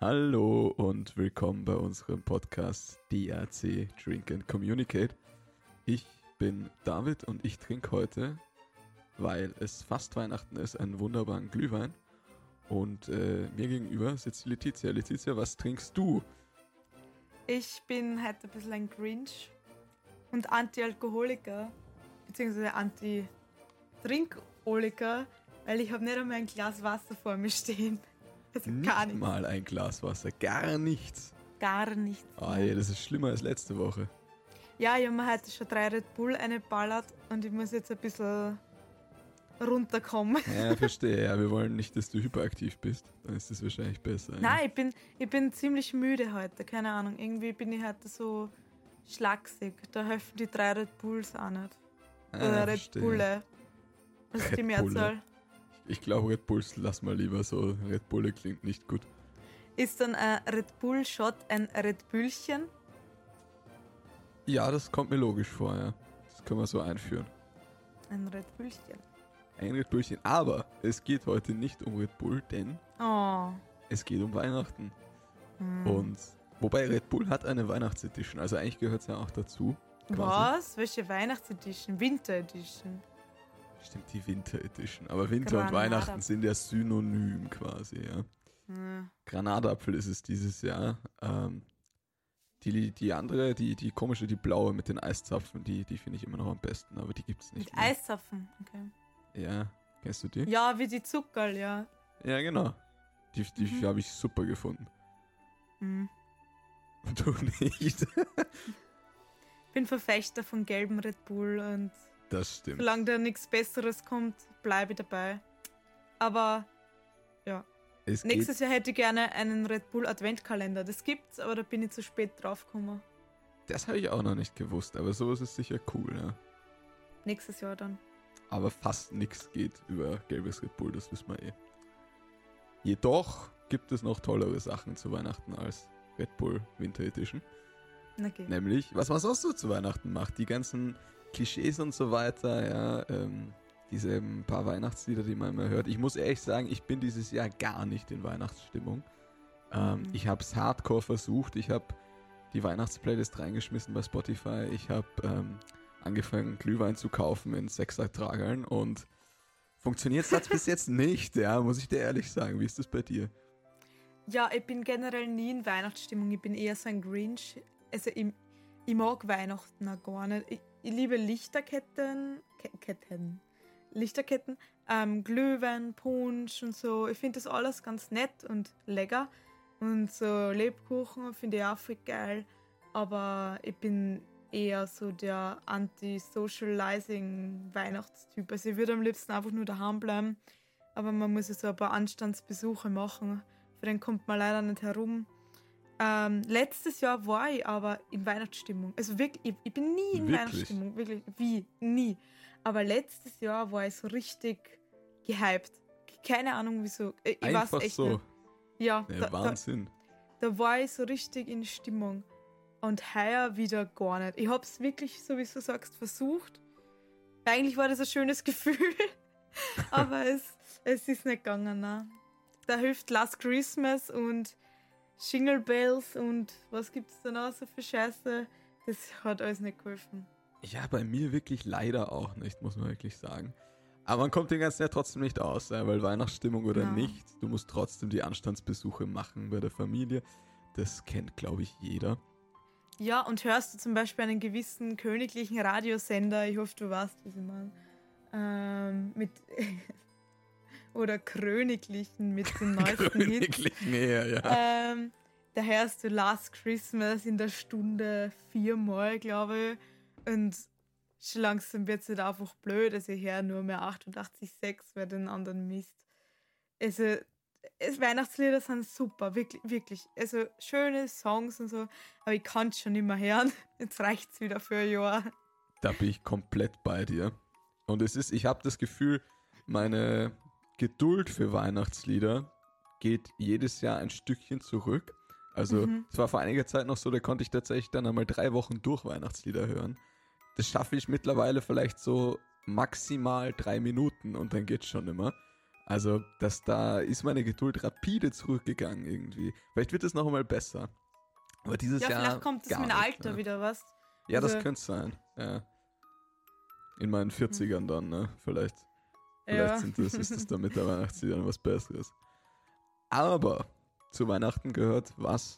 Hallo und willkommen bei unserem Podcast DAC Drink and Communicate. Ich bin David und ich trinke heute, weil es fast Weihnachten ist, einen wunderbaren Glühwein. Und mir gegenüber sitzt Letizia. Letizia, was trinkst du? Ich bin heute ein bisschen ein Grinch und Anti-Alkoholiker, beziehungsweise Anti-Trinkoliker, weil ich habe nicht einmal ein Glas Wasser vor mir stehen. Also gar Nicht nichts. mal ein Glas Wasser, gar nichts. Gar nichts. Oh, ja, das ist schlimmer als letzte Woche. Ja, ich habe mir heute schon 3 Red Bull eingeballert und ich muss jetzt ein bisschen runterkommen. Ja, verstehe. Ja, wir wollen nicht, dass du hyperaktiv bist. Dann ist das wahrscheinlich besser. Nein, ich bin ziemlich müde heute, keine Ahnung. Irgendwie bin ich heute so schlaksig. Da helfen die 3 Red Bulls auch nicht. Oder Red verstehe. Bulle. Das ist die Red Mehrzahl. Ich glaube, Red Bulls lass mal lieber so. Red Bulle klingt nicht gut. Ist dann ein Red Bull Shot ein Red Bullchen? Ja, das kommt mir logisch vor, ja. Das können wir so einführen. Ein Red Bullchen. Ein Red Bullchen. Aber es geht heute nicht um Red Bull, denn Oh. es geht um Weihnachten. Hm. Und wobei Red Bull hat eine Weihnachtsedition, also eigentlich gehört es ja auch dazu. Quasi. Was? Welche Weihnachtsedition? Winter-Edition? Stimmt, die Winter Edition. Aber Winter und Granada. Weihnachten sind ja synonym quasi, ja. Hm. Granatapfel ist es dieses Jahr. Die andere, die komische, die blaue mit den Eiszapfen, die finde ich immer noch am besten, aber die gibt's nicht Mit mehr. Eiszapfen, okay. Ja, kennst du die? Ja, wie die Zuckerl, ja. Ja, genau. Die habe ich super gefunden. Hm. Du nicht. Bin Verfechter von gelbem Red Bull und Das stimmt. solange da nichts Besseres kommt, bleibe ich dabei. Aber ja, Es nächstes Jahr hätte ich gerne einen Red Bull Adventkalender. Das gibt's, aber da bin ich zu spät draufgekommen. Das habe ich auch noch nicht gewusst, aber sowas ist sicher cool, ja. Nächstes Jahr dann. Aber fast nichts geht über gelbes Red Bull, das wissen wir eh. Jedoch gibt es noch tollere Sachen zu Weihnachten als Red Bull Winter Edition. Okay. Nämlich, was man sonst so zu Weihnachten macht. Die ganzen Klischees und so weiter, ja. Diese paar Weihnachtslieder, die man immer hört. Ich muss ehrlich sagen, ich bin dieses Jahr gar nicht in Weihnachtsstimmung. Ich habe es hardcore versucht. Ich habe die Weihnachtsplaylist reingeschmissen bei Spotify. Ich habe angefangen, Glühwein zu kaufen in 6er-Tragern und funktioniert das bis jetzt nicht, ja, muss ich dir ehrlich sagen. Wie ist das bei dir? Ja, ich bin generell nie in Weihnachtsstimmung. Ich bin eher so ein Grinch. Also ich mag Weihnachten auch gar nicht. Ich liebe Lichterketten, Glühwein, Punsch und so. Ich finde das alles ganz nett und lecker. Und so Lebkuchen finde ich auch voll geil. Aber ich bin eher so der Anti-Socializing-Weihnachtstyp. Also ich würde am liebsten einfach nur daheim bleiben. Aber man muss ja so ein paar Anstandsbesuche machen. Für den kommt man leider nicht herum. Letztes Jahr war ich aber in Weihnachtsstimmung. Also wirklich, ich bin nie in Wirklich? Weihnachtsstimmung. Wirklich, wie? Nie. Aber letztes Jahr war ich so richtig gehypt. Keine Ahnung wieso. Ich Einfach weiß echt so. nicht. Ja, Ja, Wahnsinn. da war ich so richtig in Stimmung. Und heuer wieder gar nicht. Ich hab's wirklich, so wie du sagst, versucht. Eigentlich war das ein schönes Gefühl. Aber es ist nicht gegangen. Ne? Da hilft Last Christmas und Jingle Bells und was gibt's da noch so für Scheiße. Das hat alles nicht geholfen. Ja, bei mir wirklich leider auch nicht, muss man wirklich sagen. Aber man kommt den ganzen Jahr trotzdem nicht aus, ja, weil Weihnachtsstimmung oder Ja. nicht, du musst trotzdem die Anstandsbesuche machen bei der Familie. Das kennt, glaube ich, jeder. Ja, und hörst du zum Beispiel einen gewissen königlichen Radiosender, ich hoffe, du weißt, was ich meine, mit oder Kröniglichen mit den neuesten Hits. Königlich näher, ja. Da hörst du Last Christmas in der Stunde 4-mal, glaube ich. Und schon langsam wird es halt einfach blöd. Also ich höre nur mehr 88,6, weil den anderen Mist. Also Weihnachtslieder sind super, wirklich, wirklich. Also schöne Songs und so, aber ich kann es schon nicht mehr hören. Jetzt reicht es wieder für ein Jahr. Da bin ich komplett bei dir. Und ich habe das Gefühl, meine Geduld für Weihnachtslieder geht jedes Jahr ein Stückchen zurück. Also es war vor einiger Zeit noch so, da konnte ich tatsächlich dann einmal 3 Wochen durch Weihnachtslieder hören. Das schaffe ich mittlerweile vielleicht so maximal 3 Minuten und dann geht's schon immer. Also, da ist meine Geduld rapide zurückgegangen irgendwie. Vielleicht wird es noch einmal besser. Aber dieses Ja, Jahr vielleicht kommt es gar mit dem nicht, Alter ja. wieder, was? Ja, das Also, könnte sein. Ja. In meinen 40ern dann, ne? Vielleicht ja. ist das dann mit der Weihnachtszeit dann was Besseres. Aber zu Weihnachten gehört was?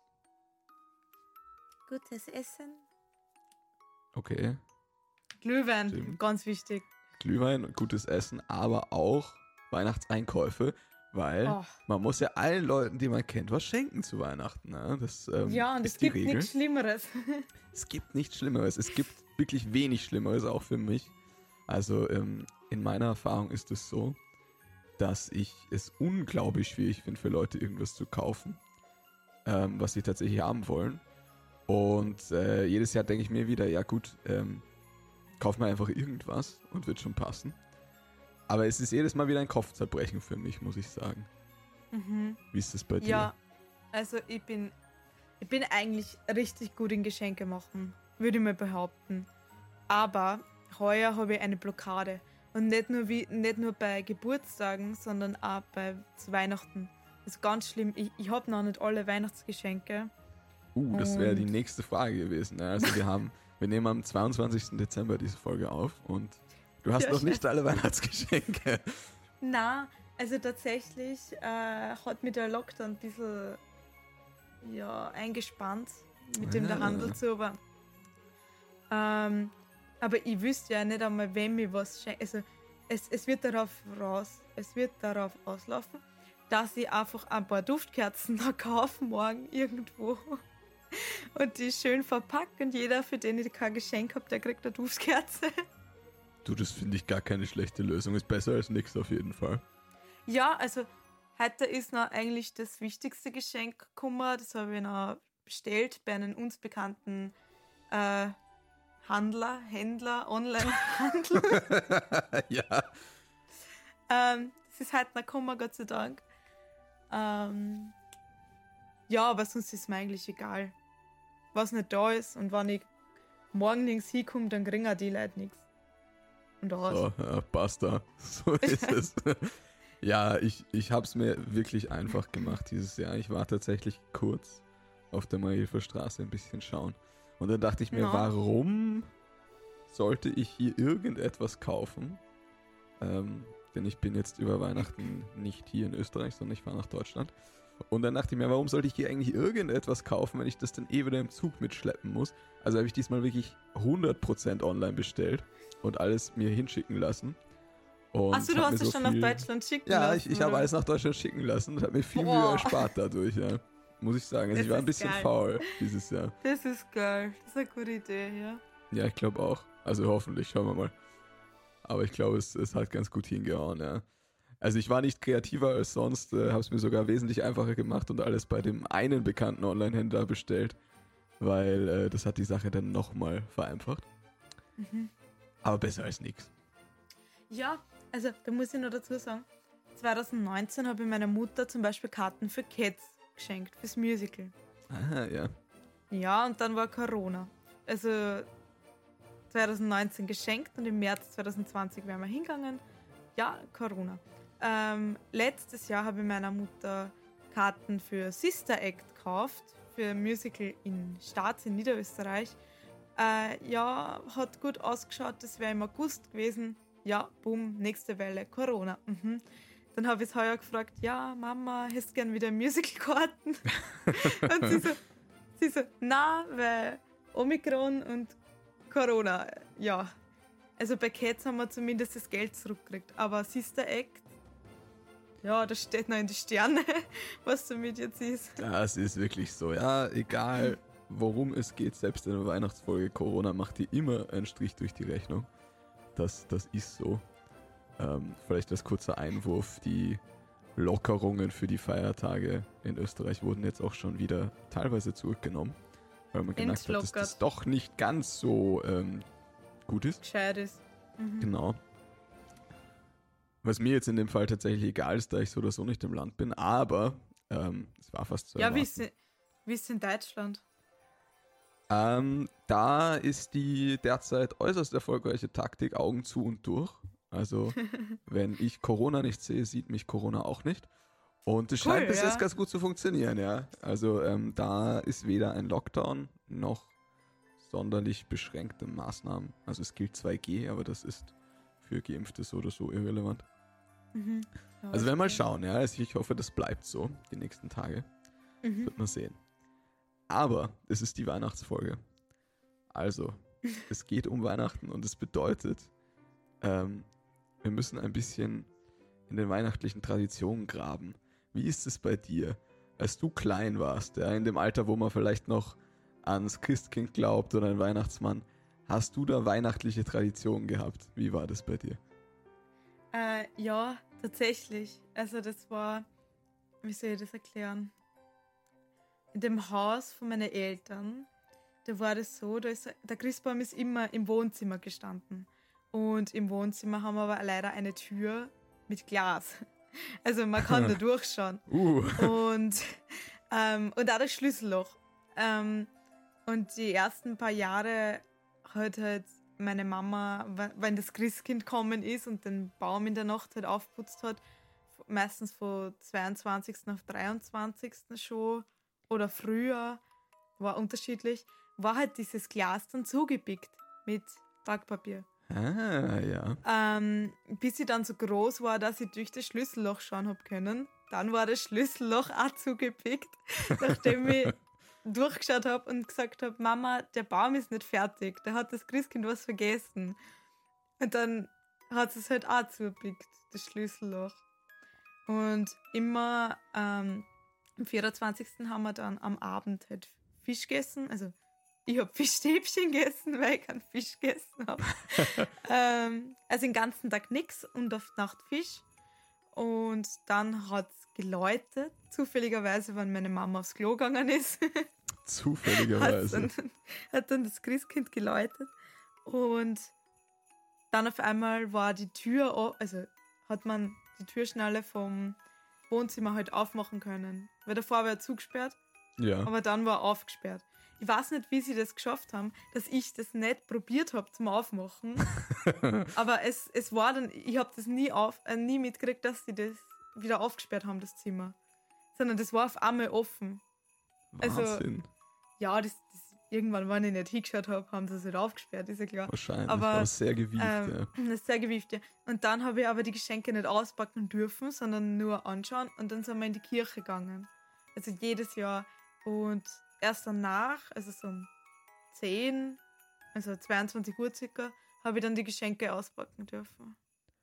Gutes Essen. Okay. Glühwein, Stimmt. ganz wichtig. Glühwein, gutes Essen, aber auch Weihnachtseinkäufe, weil Oh. man muss ja allen Leuten, die man kennt, was schenken zu Weihnachten. Ne? Das Ja, und ist es die gibt Regel. nichts Schlimmeres. Es gibt nichts Schlimmeres. Es gibt wirklich wenig Schlimmeres, auch für mich. Also in meiner Erfahrung ist es so, dass ich es unglaublich schwierig finde, für Leute irgendwas zu kaufen, was sie tatsächlich haben wollen. Und jedes Jahr denke ich mir wieder, ja gut, kauf mir einfach irgendwas und wird schon passen. Aber es ist jedes Mal wieder ein Kopfzerbrechen für mich, muss ich sagen. Mhm. Wie ist das bei dir? Ja, also ich bin eigentlich richtig gut in Geschenke machen, würde ich mal behaupten. Aber heuer habe ich eine Blockade. Und nicht nur bei Geburtstagen, sondern auch zu Weihnachten. Das ist ganz schlimm. Ich habe noch nicht alle Weihnachtsgeschenke. Das wäre die Und- nächste Frage gewesen. Ne? Also wir nehmen am 22. Dezember diese Folge auf und du hast Ja, noch nicht alle Weihnachtsgeschenke. Na, also tatsächlich hat mich der Lockdown ein bisschen eingespannt mit dem der Handel zu, aber ich wüsste ja nicht einmal, wem mir was schenkt. Also es wird darauf auslaufen, dass ich einfach ein paar Duftkerzen noch kaufe morgen irgendwo und die schön verpacke und jeder, für den ich kein Geschenk habe, der kriegt eine Duftkerze. Du, das finde ich gar keine schlechte Lösung. Ist besser als nichts auf jeden Fall. Ja, also heute ist noch eigentlich das wichtigste Geschenk gekommen. Das habe ich noch bestellt bei einem uns bekannten Händler, Online-Handel. Ja. Das ist heute noch gekommen, Gott sei Dank. Ja, aber sonst ist mir eigentlich egal. Was nicht da ist und wenn ich morgen links hinkomme, dann kriegen auch die Leute nichts. Und aus. So, ja, basta. So ist es. Ja, ich habe es mir wirklich einfach gemacht dieses Jahr. Ich war tatsächlich kurz auf der Mariahilfer Straße ein bisschen schauen. Und dann dachte ich mir, Na? warum sollte ich hier irgendetwas kaufen? Denn ich bin jetzt über Weihnachten nicht hier in Österreich, sondern ich fahre nach Deutschland. Und dann dachte ich mir, warum sollte ich hier eigentlich irgendetwas kaufen, wenn ich das dann wieder im Zug mitschleppen muss? Also habe ich diesmal wirklich 100% online bestellt und alles mir hinschicken lassen. Achso, du hab hast mir es so schon nach viel- Deutschland schicken Ja, lassen. ich habe oder? alles nach Deutschland schicken lassen und habe mir viel Mühe Boah. erspart dadurch, ja. Muss ich sagen. Also Das ich war ein ist bisschen geil. faul dieses Jahr. Das ist geil. Das ist eine gute Idee, ja. Ja, ich glaube auch. Also hoffentlich, schauen wir mal. Aber ich glaube, es hat ganz gut hingehauen, ja. Also ich war nicht kreativer als sonst, habe es mir sogar wesentlich einfacher gemacht und alles bei dem einen bekannten Online-Händler bestellt, weil das hat die Sache dann nochmal vereinfacht. Mhm. Aber besser als nichts. Ja, also da muss ich noch dazu sagen, 2019 habe ich meiner Mutter zum Beispiel Karten für Cats geschenkt, fürs Musical. Ah, ja. Ja, und dann war Corona. Also 2019 geschenkt und im März 2020 wären wir hingegangen. Ja, Corona. Letztes Jahr habe ich meiner Mutter Karten für Sister Act gekauft, für ein Musical in Stars in Niederösterreich. Ja, hat gut ausgeschaut, das wäre im August gewesen. Ja, boom, nächste Welle, Corona. Mhm. Dann habe ich es heuer gefragt, ja, Mama, hättest du gern wieder Musicalkarten? Und sie so, na, weil Omikron und Corona, ja. Also bei Cats haben wir zumindest das Geld zurückgekriegt. Aber Sister Act, ja, das steht noch in die Sterne, was damit jetzt ist. Das ist wirklich so. Ja, egal worum es geht, selbst in der Weihnachtsfolge, Corona macht dir immer einen Strich durch die Rechnung. Das ist so. Vielleicht als kurzer Einwurf, die Lockerungen für die Feiertage in Österreich wurden jetzt auch schon wieder teilweise zurückgenommen, weil man gemerkt hat, dass das doch nicht ganz so gut ist. Gescheit ist. Mhm. Genau. Was mir jetzt in dem Fall tatsächlich egal ist, da ich so oder so nicht im Land bin, aber es war fast so. Ja, wie ist in Deutschland? Da ist die derzeit äußerst erfolgreiche Taktik Augen zu und durch. Also, wenn ich Corona nicht sehe, sieht mich Corona auch nicht. Und es scheint bis jetzt ganz gut zu funktionieren, ja. Also, da ist weder ein Lockdown noch sonderlich beschränkte Maßnahmen. Also, es gilt 2G, aber das ist für Geimpfte so oder so irrelevant. Mhm. Also, werden wir mal schauen, ja. Also, ich hoffe, das bleibt so die nächsten Tage. Wird man sehen. Aber es ist die Weihnachtsfolge. Also, es geht um Weihnachten und es bedeutet, wir müssen ein bisschen in den weihnachtlichen Traditionen graben. Wie ist es bei dir, als du klein warst, ja, in dem Alter, wo man vielleicht noch ans Christkind glaubt oder an Weihnachtsmann? Hast du da weihnachtliche Traditionen gehabt? Wie war das bei dir? Ja, tatsächlich. Also das war, wie soll ich das erklären? In dem Haus von meinen Eltern, da war das so, der Christbaum ist immer im Wohnzimmer gestanden. Und im Wohnzimmer haben wir aber leider eine Tür mit Glas. Also man kann da durchschauen. Und auch das Schlüsselloch. Und die ersten paar Jahre hat halt meine Mama, wenn das Christkind gekommen ist und den Baum in der Nacht halt aufputzt hat, meistens von 22. auf 23. schon oder früher, war unterschiedlich, war halt dieses Glas dann zugepickt mit Backpapier. Ah, ja. Bis ich dann so groß war, dass ich durch das Schlüsselloch schauen habe können. Dann war das Schlüsselloch auch zugepickt, nachdem ich durchgeschaut habe und gesagt habe, Mama, der Baum ist nicht fertig, da hat das Christkind was vergessen. Und dann hat es halt auch zugepickt, das Schlüsselloch. Und immer am 24. haben wir dann am Abend halt Fisch gegessen, also ich habe Fischstäbchen gegessen, weil ich keinen Fisch gegessen habe. Also den ganzen Tag nichts und auf die Nacht Fisch. Und dann hat es geläutet, zufälligerweise, wenn meine Mama aufs Klo gegangen ist. Zufälligerweise. Hat dann das Christkind geläutet. Und dann auf einmal war die Tür, also hat man die Türschnalle vom Wohnzimmer halt aufmachen können. Weil davor war er zugesperrt, Ja. aber dann war er aufgesperrt. Ich weiß nicht, wie sie das geschafft haben, dass ich das nicht probiert habe zum Aufmachen. Aber es war dann, ich habe das nie mitgekriegt, dass sie das wieder aufgesperrt haben, das Zimmer. Sondern das war auf einmal offen. Wahnsinn. Also, ja, irgendwann, wenn ich nicht hingeschaut habe, haben sie es wieder aufgesperrt, ist ja klar. Wahrscheinlich, aber sehr gewieft, ja. Das ist sehr gewieft, ja. Und dann habe ich aber die Geschenke nicht auspacken dürfen, sondern nur anschauen. Und dann sind wir in die Kirche gegangen. Also jedes Jahr. Und erst danach, also so um 10, also 22 Uhr circa, habe ich dann die Geschenke auspacken dürfen.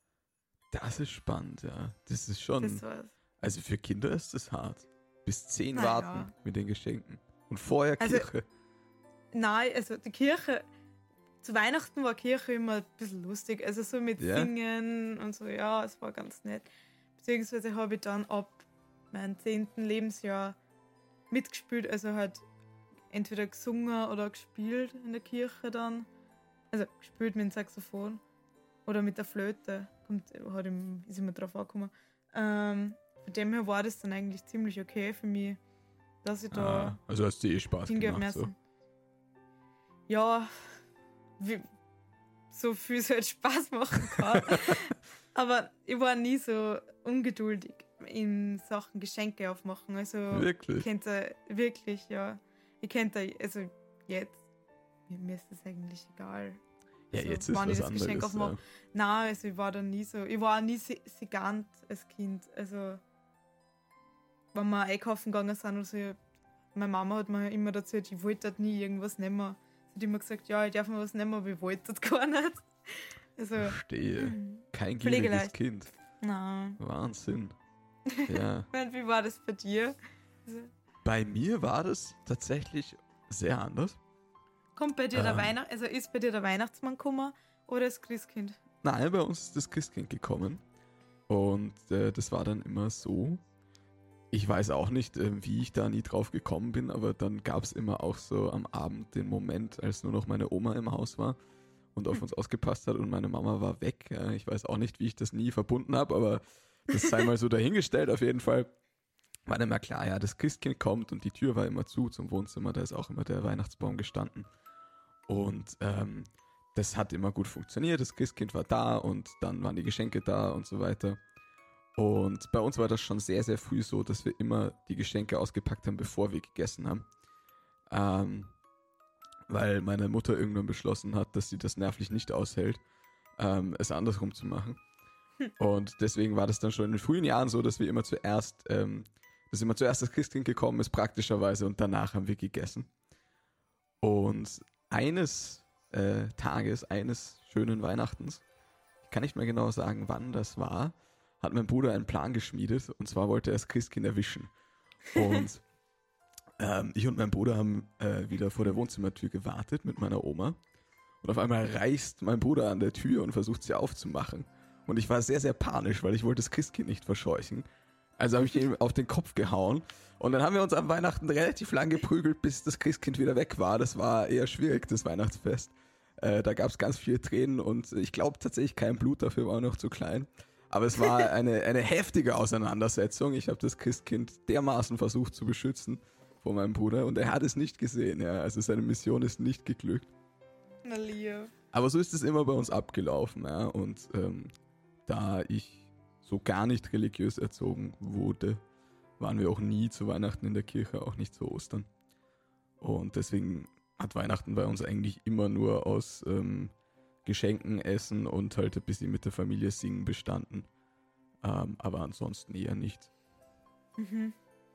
Das ist spannend, ja. Das ist schon. Das war's. Also für Kinder ist das hart. Bis 10 Na warten ja. mit den Geschenken. Und vorher Also- Kirche. Nein, also die Kirche, zu Weihnachten war Kirche immer ein bisschen lustig. Also so mit Ja? Singen und so, ja, es war ganz nett. Beziehungsweise habe ich dann ab meinem 10. Lebensjahr mitgespielt, also halt entweder gesungen oder gespielt in der Kirche dann. Also gespielt mit dem Saxophon oder mit der Flöte. Ist immer drauf angekommen. Von dem her war das dann eigentlich ziemlich okay für mich, dass ich da Also hast du Spaß hingehen gemacht. So. müssen. Ja, so viel es halt Spaß machen kann. Aber ich war nie so ungeduldig in Sachen Geschenke aufmachen. Also Wirklich? ich könnte wirklich, ja. Ich könnte, also jetzt, mir ist das eigentlich egal. Ja, Also, jetzt ist wann ich was das Geschenk anderes. aufmache. Nein, also ich war da nie so. Ich war auch nie sigant als Kind. Also, wenn wir einkaufen gegangen sind oder so, meine Mama hat mir immer dazu gesagt, ich wollte dort nie irgendwas nehmen. Sie hat immer gesagt, ja, ich darf mir was nehmen, aber ich wollte das gar nicht. Also, Verstehe. Kein gieriges Pflegeleicht. Kind. nein. Wahnsinn. Ja. Wie war das bei dir? Also, Bei mir war das tatsächlich sehr anders. kommt bei dir ist bei dir der Weihnachtsmann gekommen oder das Christkind? Nein, bei uns ist das Christkind gekommen. Und das war dann immer so. Ich weiß auch nicht, wie ich da nie drauf gekommen bin, aber dann gab es immer auch so am Abend den Moment, als nur noch meine Oma im Haus war und auf uns ausgepasst hat und meine Mama war weg. Ja, ich weiß auch nicht, wie ich das nie verbunden habe, aber das sei mal so dahingestellt. Auf jeden Fall war dann mal klar, ja, das Christkind kommt und die Tür war immer zu zum Wohnzimmer, da ist auch immer der Weihnachtsbaum gestanden. Und das hat immer gut funktioniert. Das Christkind war da und dann waren die Geschenke da und so weiter. Und bei uns war das schon sehr, sehr früh so, dass wir immer die Geschenke ausgepackt haben, bevor wir gegessen haben. Weil meine Mutter irgendwann beschlossen hat, dass sie das nervlich nicht aushält, es andersrum zu machen. Und deswegen war das dann schon in den frühen Jahren so, dass immer zuerst das Christkind gekommen ist, praktischerweise, und danach haben wir gegessen. Und eines Tages, eines schönen Weihnachtens, ich kann nicht mehr genau sagen, wann das war, hat mein Bruder einen Plan geschmiedet, und zwar wollte er das Christkind erwischen. Und ich und mein Bruder haben wieder vor der Wohnzimmertür gewartet mit meiner Oma. Und auf einmal reißt mein Bruder an der Tür und versucht sie aufzumachen. Und ich war sehr, sehr panisch, weil ich wollte das Christkind nicht verscheuchen. Also habe ich ihm auf den Kopf gehauen. Und dann haben wir uns am Weihnachten relativ lang geprügelt, bis das Christkind wieder weg war. Das war eher schwierig, das Weihnachtsfest. Da gab es ganz viele Tränen und ich glaube tatsächlich kein Blut, dafür war er noch zu klein. Aber es war eine heftige Auseinandersetzung. Ich habe das Christkind dermaßen versucht zu beschützen vor meinem Bruder und er hat es nicht gesehen. Ja. Also seine Mission ist nicht geglückt. Na, lieb. Aber so ist es immer bei uns abgelaufen. Ja. Und da ich so gar nicht religiös erzogen wurde, waren wir auch nie zu Weihnachten in der Kirche, auch nicht zu Ostern. Und deswegen hat Weihnachten bei uns eigentlich immer nur aus Geschenken, Essen und halt ein bisschen mit der Familie singen bestanden. Aber ansonsten eher nicht. Mhm.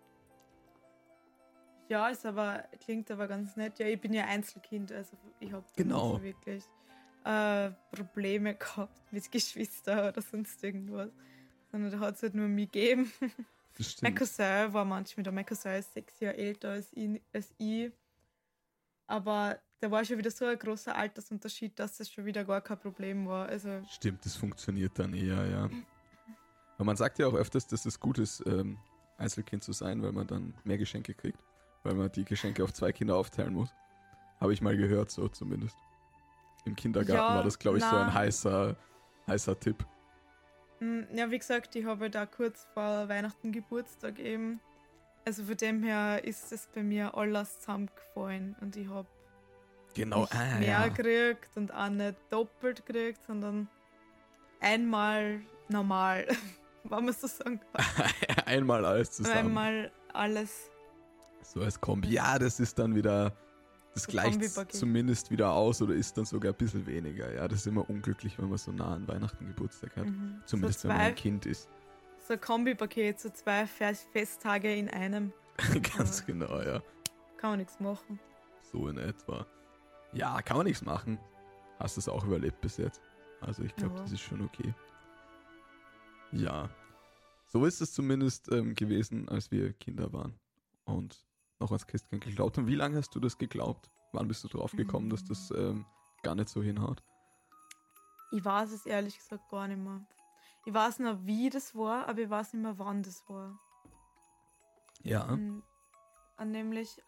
Ja, klingt aber ganz nett. Ja, ich bin ja Einzelkind, also ich habe nicht so wirklich Probleme gehabt mit Geschwistern oder sonst irgendwas. Sondern da hat es halt nur mich gegeben. Das stimmt. Mein Cousin war manchmal da. Mein Cousin ist 6 Jahre älter als ich. Aber da war schon wieder so ein großer Altersunterschied, dass das schon wieder gar kein Problem war. Also Stimmt, das funktioniert dann eher, ja. Aber man sagt ja auch öfters, dass es gut ist, Einzelkind zu sein, weil man dann mehr Geschenke kriegt. Weil man die Geschenke auf 2 Kinder aufteilen muss. Habe ich mal gehört, so zumindest. Im Kindergarten war das, glaube ich, so ein heißer Tipp. Ja, wie gesagt, ich habe da kurz vor Weihnachten Geburtstag eben. Also von dem her ist es bei mir alles zusammengefallen und ich habe nicht mehr gekriegt und auch nicht doppelt gekriegt, sondern einmal normal, wenn man so sagen kann. Einmal alles zusammen. Einmal alles. So als Kombi. Ja, das ist dann wieder, das gleicht zumindest wieder aus oder ist dann sogar ein bisschen weniger. Ja, das ist immer unglücklich, wenn man so nah an Weihnachten Geburtstag hat. Mhm. Zumindest so wenn man ein Kind ist. So ein Kombipaket, so 2 Festtage in einem. Ganz genau, ja. Kann man nichts machen. So in etwa. Ja, kann man nichts machen. Hast es auch überlebt bis jetzt. Also ich glaube, das ist schon okay. Ja. So ist es zumindest gewesen, als wir Kinder waren. Und noch als Christkind geglaubt haben. Wie lange hast du das geglaubt? Wann bist du drauf gekommen, dass das gar nicht so hinhaut? Ich weiß es ehrlich gesagt gar nicht mehr. Ich weiß noch, wie das war, aber ich weiß nicht mehr, wann das war. Ja. Und nämlich,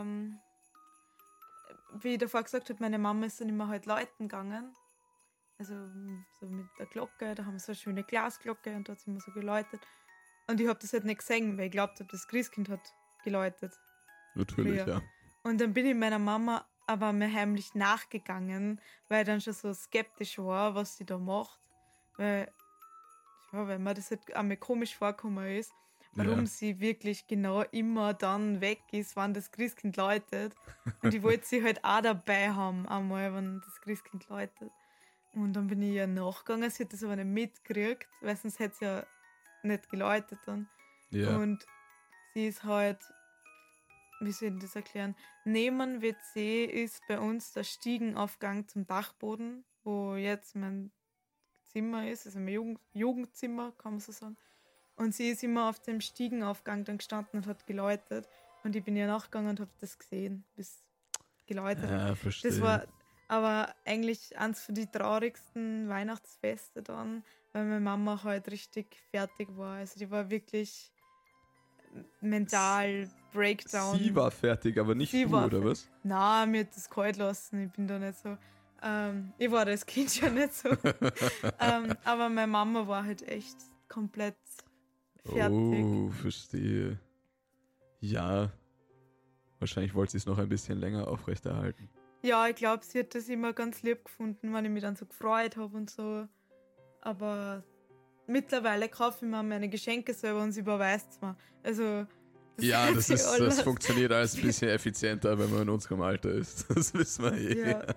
wie ich davor gesagt habe, meine Mama ist dann immer halt läuten gegangen. Also so mit der Glocke, da haben wir so eine schöne Glasglocke und da hat sie immer so geläutet. Und ich habe das halt nicht gesehen, weil ich glaubt habe, das Christkind hat geläutet. Natürlich, früher. Ja. Und dann bin ich meiner Mama aber mir heimlich nachgegangen, weil ich dann schon so skeptisch war, was sie da macht. Weil mir das halt einmal komisch vorgekommen ist, warum sie wirklich genau immer dann weg ist, wann das Christkind läutet. Und ich wollte sie halt auch dabei haben, einmal, wenn das Christkind läutet. Und dann bin ich ja nachgegangen, sie hat das aber nicht mitgekriegt, weil sonst hätte sie ja nicht geläutet dann. Ja. Und sie ist halt, wie soll ich das erklären? Neben WC ist bei uns der Stiegenaufgang zum Dachboden, wo jetzt mein Zimmer ist, also mein Jugendzimmer, kann man so sagen. Und sie ist immer auf dem Stiegenaufgang dann gestanden und hat geläutet. Und ich bin ihr nachgegangen und habe das gesehen, bis geläutet. Ja, verstehe. Das war aber eigentlich eins von den traurigsten Weihnachtsfeste dann, weil meine Mama halt richtig fertig war. Also die war wirklich mental Breakdown. Sie war fertig, aber nicht du, oder was? Nein, mir hat das kalt lassen. Ich bin da nicht so. Ich war das Kind ja nicht so. Aber meine Mama war halt echt komplett fertig. Oh, verstehe. Ja, wahrscheinlich wollte sie es noch ein bisschen länger aufrechterhalten. Ja, ich glaube, sie hat das immer ganz lieb gefunden, wenn ich mich dann so gefreut habe und so. Aber mittlerweile kaufe ich mir meine Geschenke selber und sie überweist es mir. Also, das Ja, hat sie das alles. funktioniert alles ein bisschen effizienter, wenn man in unserem Alter ist. Das wissen wir eh. Ja.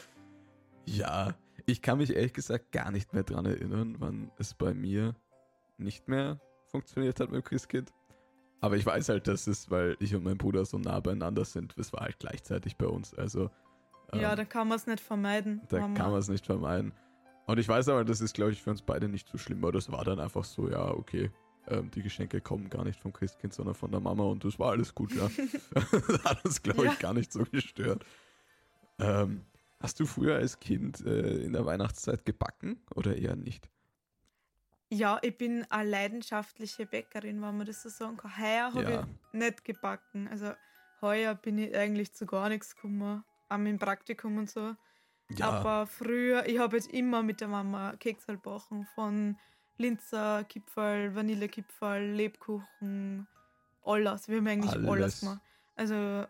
Ja, ich kann mich ehrlich gesagt gar nicht mehr dran erinnern, wann es bei mir nicht mehr funktioniert hat mit dem Christkind. Aber ich weiß halt, dass es, weil ich und mein Bruder so nah beieinander sind, es war halt gleichzeitig bei uns. Also Ja, da kann man es nicht vermeiden. da wenn kann man es nicht vermeiden. Und ich weiß aber, das ist, glaube ich, für uns beide nicht so schlimm, weil das war dann einfach so, ja, okay, die Geschenke kommen gar nicht vom Christkind, sondern von der Mama und das war alles gut, ja. Das hat uns, glaube ich, Ja. gar nicht so gestört. Hast du früher als Kind in der Weihnachtszeit gebacken oder eher nicht? Ja, ich bin eine leidenschaftliche Bäckerin, wenn man das so sagen kann. Heuer habe Ja. ich nicht gebacken. Also heuer bin ich eigentlich zu gar nichts gekommen. Auch im Praktikum und so. Ja, Aber früher, ich habe jetzt immer mit der Mama Kekse gebacken. Von Linzer, Kipferl, Vanillekipferl, Lebkuchen, alles. Wir haben eigentlich alles alles. gemacht. Also,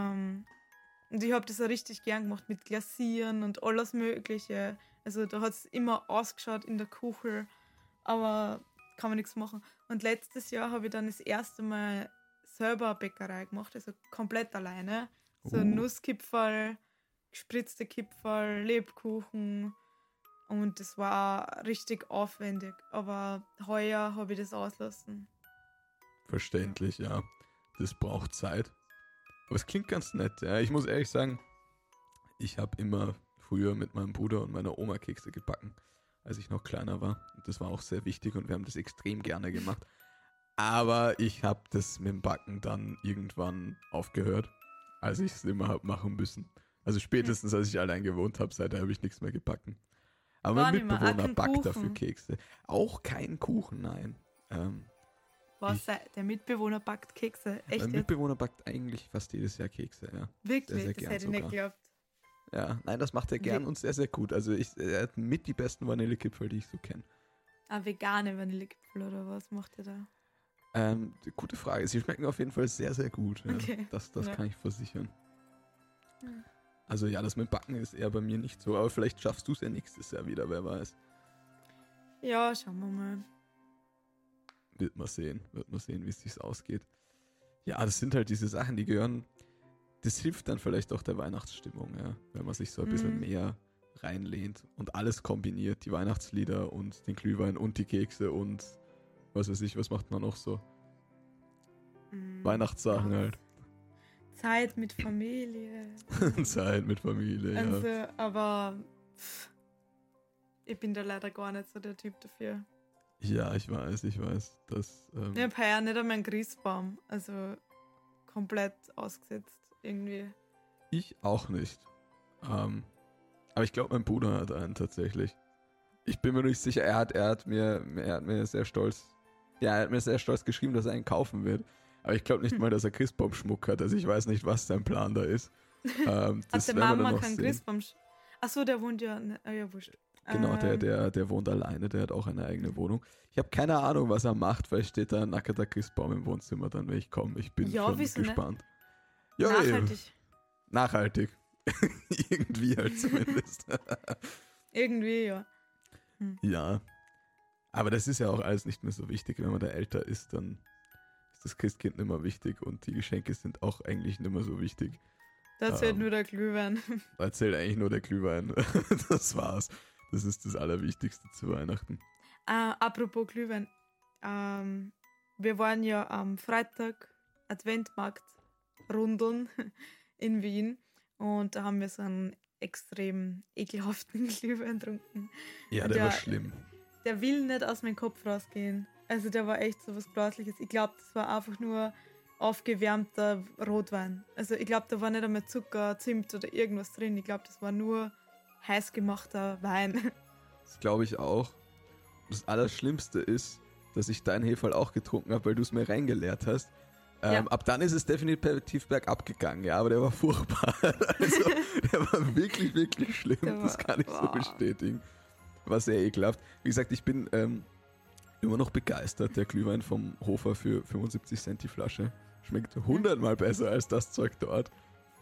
und ich habe das auch richtig gern gemacht mit Glasieren und alles Mögliche. Also da hat es immer ausgeschaut in der Küche, aber kann man nichts machen. Und letztes Jahr habe ich dann das erste Mal selber Bäckerei gemacht, also komplett alleine. So Nusskipferl, gespritzte Kipferl, Lebkuchen und das war richtig aufwendig. Aber heuer habe ich das auslassen. Verständlich, ja. Das braucht Zeit. Aber es klingt ganz nett, ja. Ich muss ehrlich sagen, ich habe immer früher mit meinem Bruder und meiner Oma Kekse gebacken, als ich noch kleiner war. Und das war auch sehr wichtig und wir haben das extrem gerne gemacht. Aber ich habe das mit dem Backen dann irgendwann aufgehört, als ich es immer habe machen müssen. Also spätestens, als ich allein gewohnt habe, seitdem habe ich nichts mehr gebacken. Aber Gar mein nicht mehr, auch Mitbewohner kein backt Kuchen. dafür Kekse. Auch kein Kuchen, nein. Der Mitbewohner backt Kekse. Echt Mein jetzt? Mitbewohner backt eigentlich fast jedes Jahr Kekse, ja. Wirklich? sehr Das gern hätte ich nicht sogar. geglaubt. Ja, nein, das macht er gern und sehr, sehr gut. Also er hat mit die besten Vanillekipferl, die ich so kenne. Vegane Vanillekipferl oder was macht ihr da? Gute Frage. Sie schmecken auf jeden Fall sehr, sehr gut. Ja. Okay. Das Ja. kann ich versichern. Ja. Also ja, das mit Backen ist eher bei mir nicht so, aber vielleicht schaffst du es ja nächstes Jahr wieder, wer weiß. Ja, schauen wir mal. Wird man sehen, wie es sich ausgeht. Ja, das sind halt diese Sachen, die gehören, das hilft dann vielleicht auch der Weihnachtsstimmung, ja, wenn man sich so ein bisschen mehr reinlehnt und alles kombiniert, die Weihnachtslieder und den Glühwein und die Kekse und was weiß ich, was macht man noch so? Weihnachtssachen halt. Zeit mit Familie. Zeit mit Familie, ja. Also, aber ich bin da leider gar nicht so der Typ dafür. Ja, ich weiß. Das, Ich habe heuer nicht einmal einen Christbaum. Also komplett ausgesetzt irgendwie. ich auch nicht. Aber ich glaube, mein Bruder hat einen tatsächlich. Ich bin mir nicht sicher, er hat mir sehr stolz geschrieben, dass er einen kaufen wird. Aber ich glaube nicht mal, dass er Christbaumschmuck hat. Also ich weiß nicht, was sein Plan da ist. Das Hat der werden wir dann Mama noch keinen sehen. Christbaum? Achso, der wohnt ja. Ja, wurscht. Genau, der wohnt alleine, der hat auch eine eigene Wohnung. Ich habe keine Ahnung, was er macht, weil steht da ein nackerter Christbaum im Wohnzimmer dann, wenn ich komme. Ich bin Ja, schon wieso nicht? gespannt. Ja, Nachhaltig. Nachhaltig. Irgendwie halt zumindest. Irgendwie, ja. Ja. Aber das ist ja auch alles nicht mehr so wichtig. Wenn man da älter ist, dann ist das Christkind nicht mehr wichtig und die Geschenke sind auch eigentlich nicht mehr so wichtig. Da zählt nur der Glühwein. Da zählt eigentlich nur der Glühwein. Das war's. Das ist das Allerwichtigste zu Weihnachten. Apropos Glühwein. Wir waren ja am Freitag Adventmarkt rundeln in Wien und da haben wir so einen extrem ekelhaften Glühwein getrunken. Ja, Und der war schlimm. Der will nicht aus meinem Kopf rausgehen. Also der war echt so was Grausliches. Ich glaube, das war einfach nur aufgewärmter Rotwein. Also ich glaube, da war nicht einmal Zucker, Zimt oder irgendwas drin. Ich glaube, das war nur heiß gemachter Wein. Das glaube ich auch. Das Allerschlimmste ist, dass ich dein Heferl auch getrunken habe, weil du es mir reingeleert hast. Ja. Ab dann ist es definitiv bergab gegangen, ja, aber der war furchtbar. Also, der war wirklich, wirklich schlimm. Das kann ich so bestätigen. War sehr ekelhaft. Wie gesagt, ich bin immer noch begeistert. Der Glühwein vom Hofer für 75 Cent die Flasche schmeckt 100-mal besser als das Zeug dort.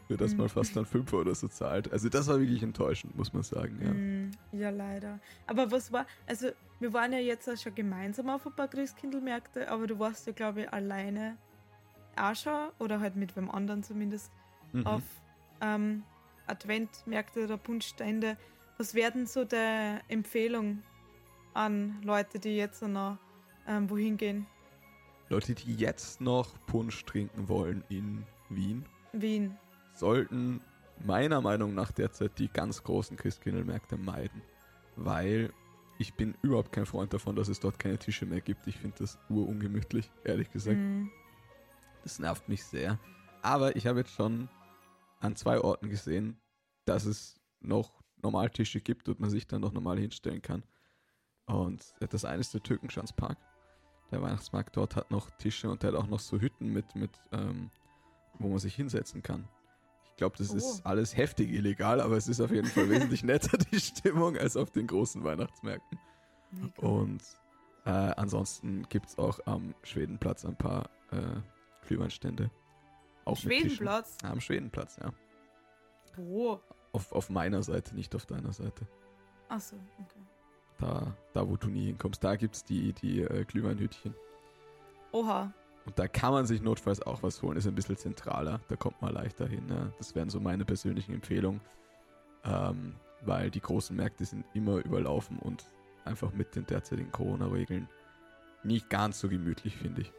für das man fast dann 5 oder so zahlt. Also das war wirklich enttäuschend, muss man sagen, ja. Ja, leider. Aber was war, also wir waren ja jetzt auch schon gemeinsam auf ein paar Christkindlmärkte, aber du warst ja, glaube ich, alleine auch schon, oder halt mit wem anderen zumindest, auf Adventmärkte oder Punschstände. Was werden so der Empfehlung an Leute, die jetzt noch wohin gehen? Leute, die jetzt noch Punsch trinken wollen in Wien. sollten meiner Meinung nach derzeit die ganz großen Christkindlmärkte meiden. Weil ich bin überhaupt kein Freund davon, dass es dort keine Tische mehr gibt. Ich finde das urungemütlich, ehrlich gesagt. Das nervt mich sehr. Aber ich habe jetzt schon an 2 Orten gesehen, dass es noch Normaltische gibt und man sich dann noch normal hinstellen kann. Und das eine ist der Türkenschanzpark. Der Weihnachtsmarkt dort hat noch Tische und der hat auch noch so Hütten mit wo man sich hinsetzen kann. Ich glaube, das ist alles heftig illegal, aber es ist auf jeden Fall wesentlich netter, die Stimmung, als auf den großen Weihnachtsmärkten. Mega. Und ansonsten gibt es auch am Schwedenplatz ein paar Glühweinstände. Auch mit Tischen. Schwedenplatz? Am Schwedenplatz, ja. Wo? Auf meiner Seite, nicht auf deiner Seite. Achso, okay. Da wo du nie hinkommst, da gibt es die Glühweinhütchen. Oha. Und da kann man sich notfalls auch was holen. Ist ein bisschen zentraler, da kommt man leichter hin. Ja. Das wären so meine persönlichen Empfehlungen. Weil die großen Märkte sind immer überlaufen und einfach mit den derzeitigen Corona-Regeln nicht ganz so gemütlich, finde ich.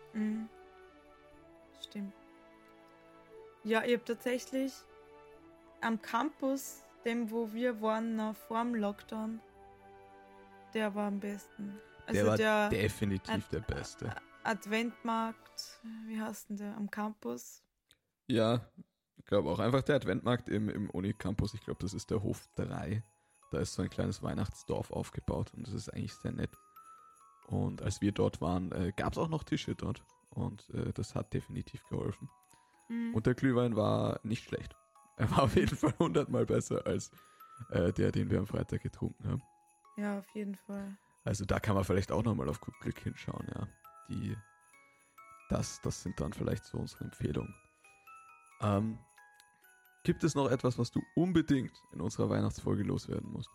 Stimmt. Ja, ich habe tatsächlich am Campus, dem wo wir waren, noch vor dem Lockdown, der war am besten. Der war definitiv der Beste. Adventmarkt, wie heißt denn der, am Campus? Ja, ich glaube auch einfach der Adventmarkt im Uni-Campus. Ich glaube, das ist der Hof 3. Da ist so ein kleines Weihnachtsdorf aufgebaut und das ist eigentlich sehr nett. Und als wir dort waren, gab es auch noch Tische dort und das hat definitiv geholfen. Und der Glühwein war nicht schlecht. Er war auf jeden Fall 100-mal besser als der, den wir am Freitag getrunken haben. Ja, auf jeden Fall. Also da kann man vielleicht auch nochmal auf gut Glück hinschauen, ja. Das sind dann vielleicht so unsere Empfehlungen. Gibt es noch etwas, was du unbedingt in unserer Weihnachtsfolge loswerden musst?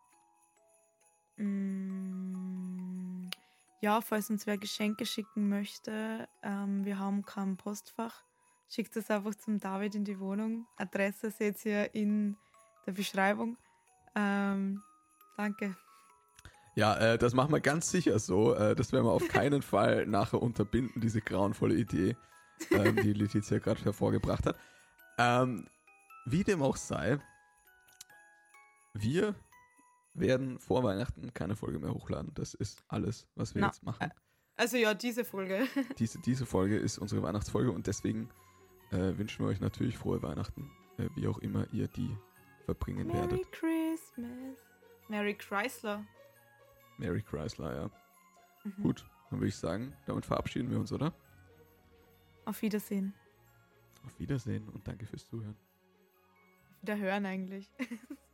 Ja, falls uns wer Geschenke schicken möchte, wir haben kein Postfach. Schickt es einfach zum David in die Wohnung. Adresse seht ihr in der Beschreibung. Danke. Ja, das machen wir ganz sicher so. Das werden wir auf keinen Fall nachher unterbinden, diese grauenvolle Idee, die Letizia gerade hervorgebracht hat. Wie dem auch sei, wir werden vor Weihnachten keine Folge mehr hochladen. Das ist alles, was wir jetzt machen. Also ja, diese Folge. Diese Folge ist unsere Weihnachtsfolge und deswegen wünschen wir euch natürlich frohe Weihnachten, wie auch immer ihr die verbringen werdet. Merry Christmas. Merry Chrysler. Merry Chrysler, ja. Gut, dann würde ich sagen, damit verabschieden wir uns, oder? Auf Wiedersehen. Auf Wiedersehen und danke fürs Zuhören. Auf Wiederhören eigentlich.